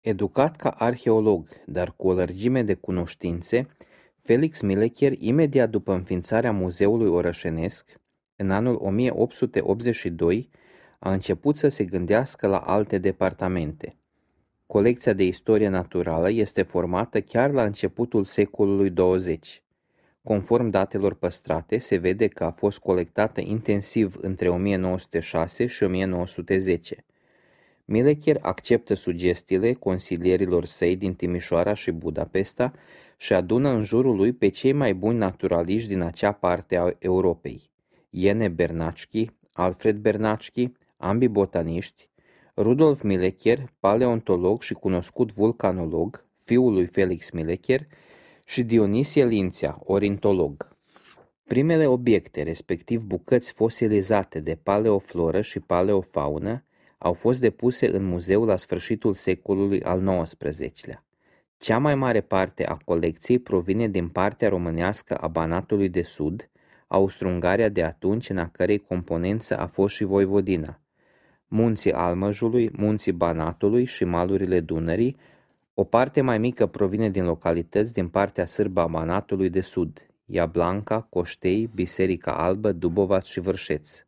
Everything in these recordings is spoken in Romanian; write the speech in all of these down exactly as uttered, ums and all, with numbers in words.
Educat ca arheolog, dar cu o lărgime de cunoștințe, Felix Milecher, imediat după înființarea Muzeului Orășenesc, în anul o mie opt sute optzeci și doi, a început să se gândească la alte departamente. Colecția de istorie naturală este formată chiar la începutul secolului douăzeci. Conform datelor păstrate, se vede că a fost colectată intensiv între o mie nouă sute șase și o mie nouă sute zece. Milecher acceptă sugestiile consilierilor săi din Timișoara și Budapesta și adună în jurul lui pe cei mai buni naturaliști din acea parte a Europei: Iene Bernacchi, Alfred Bernacchi, ambii botaniști, Rudolf Milecher, paleontolog și cunoscut vulcanolog, fiul lui Felix Milecher, și Dionisie Lințea, ornitolog. Primele obiecte, respectiv bucăți fosilizate de paleofloră și paleofaună, au fost depuse în muzeu la sfârșitul secolului al nouăsprezecelea. Cea mai mare parte a colecției provine din partea românească a Banatului de Sud, Austro-Ungaria de atunci, în a cărei componență a fost și Voivodina, munții Almăjului, munții Banatului și malurile Dunării. O parte mai mică provine din localități din partea sârbă a Banatului de Sud, Iablanca, Coștei, Biserica Albă, Dubovat și Vârșeț.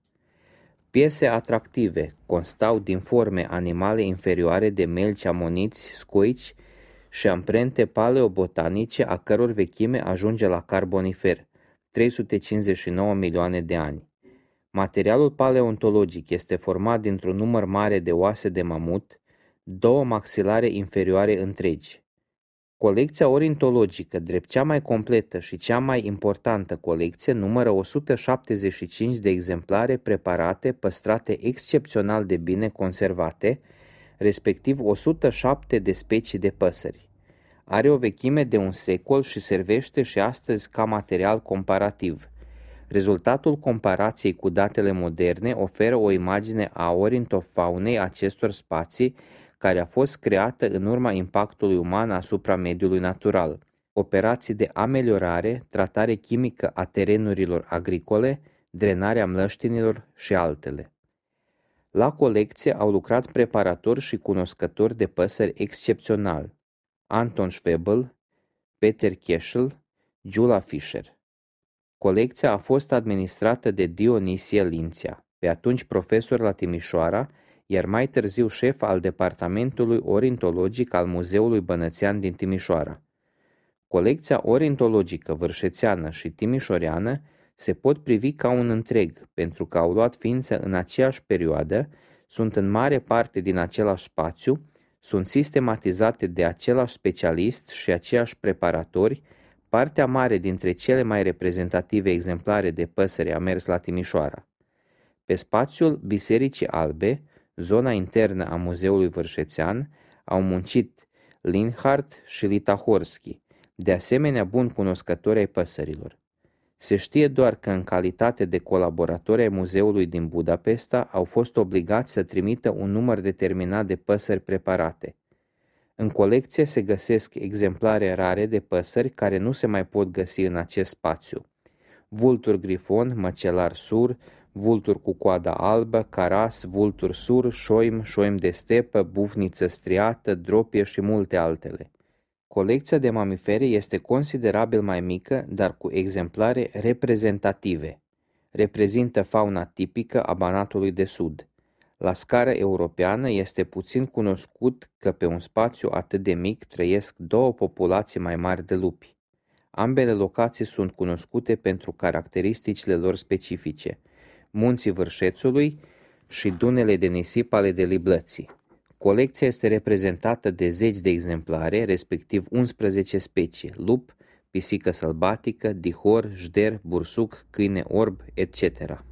Piese atractive constau din forme animale inferioare de melci amoniți, scoici și amprente paleobotanice a căror vechime ajunge la carbonifer, trei sute cincizeci și nouă milioane de ani. Materialul paleontologic este format dintr-un număr mare de oase de mamut, două maxilare inferioare întregi. Colecția ornitologică, drept cea mai completă și cea mai importantă colecție, numără o sută șaptezeci și cinci de exemplare preparate, păstrate excepțional de bine conservate, respectiv o sută șapte de specii de păsări. Are o vechime de un secol și servește și astăzi ca material comparativ. Rezultatul comparației cu datele moderne oferă o imagine a ornitofaunei acestor spații, care a fost creată în urma impactului uman asupra mediului natural, operații de ameliorare, tratare chimică a terenurilor agricole, drenarea mlăștinilor și altele. La colecție au lucrat preparatori și cunoscători de păsări excepționali: Anton Schwebel, Peter Keschel, Gyula Fischer. Colecția a fost administrată de Dionisie Lințea, pe atunci profesor la Timișoara, iar mai târziu șef al departamentului ornitologic al Muzeului Bănățean din Timișoara. Colecția ornitologică vârșețeană și timișoreană se pot privi ca un întreg, pentru că au luat ființă în aceeași perioadă, sunt în mare parte din același spațiu, sunt sistematizate de același specialist și aceiași preparatori. Partea mare dintre cele mai reprezentative exemplare de păsări a mers la Timișoara. Pe spațiul Bisericii Albe, zona internă a Muzeului Vârșețean, au muncit Linhart și Litahorski, de asemenea buni cunoscători ai păsărilor. Se știe doar că, în calitate de colaboratori ai Muzeului din Budapesta, au fost obligați să trimită un număr determinat de păsări preparate. În colecție se găsesc exemplare rare de păsări care nu se mai pot găsi în acest spațiu: vultur grifon, măcelar sur, vultur cu coada albă, caras, vultur sur, șoim, șoim de stepă, bufniță striată, dropie și multe altele. Colecția de mamifere este considerabil mai mică, dar cu exemplare reprezentative. Reprezintă fauna tipică a Banatului de Sud. La scară europeană este puțin cunoscut că pe un spațiu atât de mic trăiesc două populații mai mari de lupi. Ambele locații sunt cunoscute pentru caracteristicile lor specifice: munții Vârșețului și dunele de nisip ale Deliblății. Colecția este reprezentată de zeci de exemplare, respectiv unsprezece specii: lup, pisică sălbatică, dihor, jder, bursuc, câine orb, et cetera.